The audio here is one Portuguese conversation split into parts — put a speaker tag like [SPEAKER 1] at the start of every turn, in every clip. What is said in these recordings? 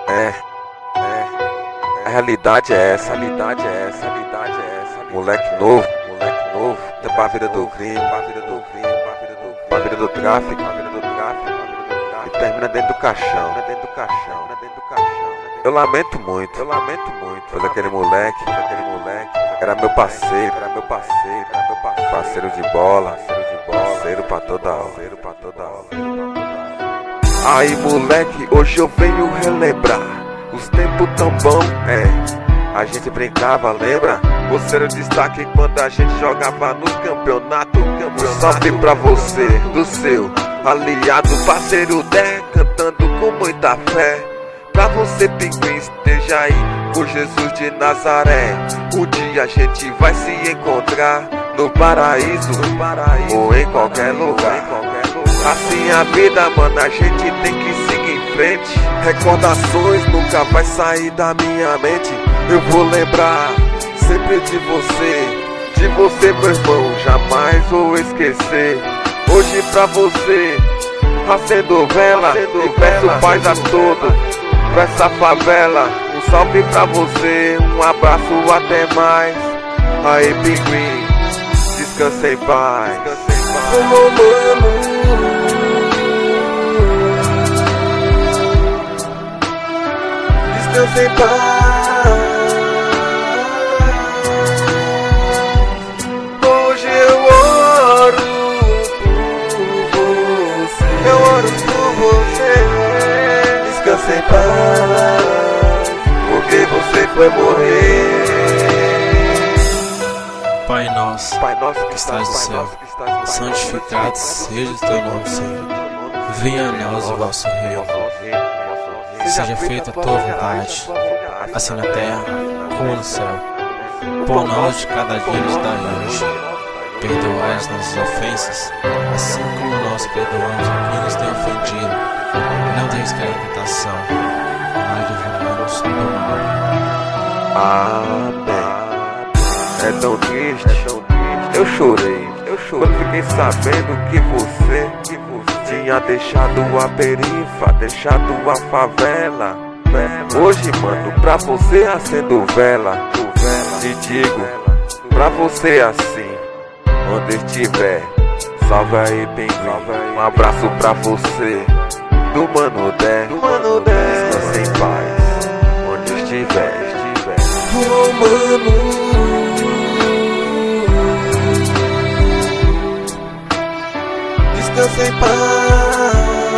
[SPEAKER 1] A realidade é essa, Moleque novo, tá pra vida do crime, pra vida do tráfico, e termina dentro do caixão. Eu lamento muito, pois aquele moleque era meu parceiro, parceiro de bola, parceiro pra toda hora. Aí moleque, hoje eu venho relembrar os tempos tão bons, a gente brincava, lembra? Você era o destaque quando a gente jogava no campeonato. Salve pra você, do seu aliado, parceiro Dé, cantando com muita fé. Pra você, pinguim, esteja aí por Jesus de Nazaré. Um dia a gente vai se encontrar no paraíso ou em qualquer lugar. Assim a vida, mano, a gente tem que seguir em frente. Recordações nunca vai sair da minha mente. Eu vou lembrar sempre de você, meu irmão, jamais vou esquecer. Hoje pra você, acendo vela e peço paz a todos pra essa favela. Um salve pra você, um abraço, até mais. Aí, pinguim, descansa em paz. Descansa em paz. Hoje eu oro por você. Descansa em paz, porque você foi morrer.
[SPEAKER 2] Pai nosso que estás no céu, santificado seja o teu nome, Senhor. Venha a nós o vosso reino. Seja feita a tua vontade, assim na terra como no céu. Pão nosso de cada dia nos dai hoje. Perdoai as nossas ofensas, assim como nós perdoamos a quem nos tem ofendido. Não deixes cair em tentação, mas livrai-nos do mal.
[SPEAKER 1] Amém. É tão triste, eu chorei quando fiquei sabendo que você tinha deixado a perifa, deixado a favela. Hoje, mano, pra você acendo vela. Te digo, pra você assim, onde estiver, salve aí, pinguim. Um abraço pra você, do Mano Dé. Descansa em paz, onde estiver. Oh, mano. Descansa em paz.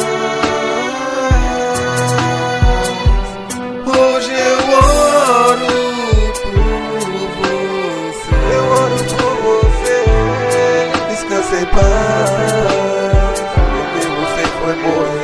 [SPEAKER 1] Hoje eu oro por você. Descansa em paz, porque você foi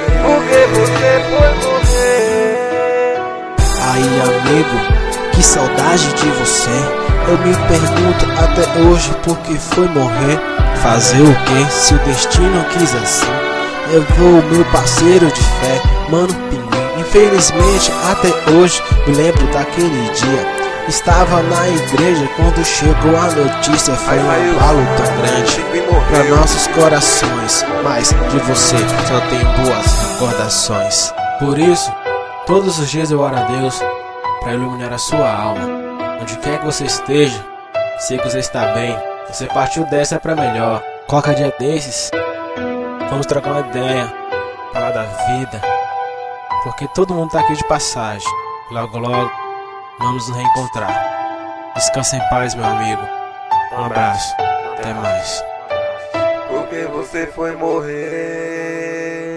[SPEAKER 1] morrer.
[SPEAKER 3] Aí, amigo, que saudade de você. Eu me pergunto até hoje por que foi morrer. Fazer o que se o destino quis assim? Levou o meu parceiro de fé, Mano Pinguim. Infelizmente até hoje me lembro daquele dia. Estava na igreja quando chegou a notícia. Foi um abalo tão grande para nossos corações, mas de você só tem boas recordações. Por isso, todos os dias eu oro a Deus para iluminar a sua alma. Onde quer que você esteja, sei que você está bem. Você partiu dessa pra melhor. Qualquer dia desses, vamos trocar uma ideia, falar da vida, porque todo mundo tá aqui de passagem. Logo logo vamos nos reencontrar. Descansa em paz, meu amigo. Um abraço, até mais.
[SPEAKER 1] Porque você foi morrer.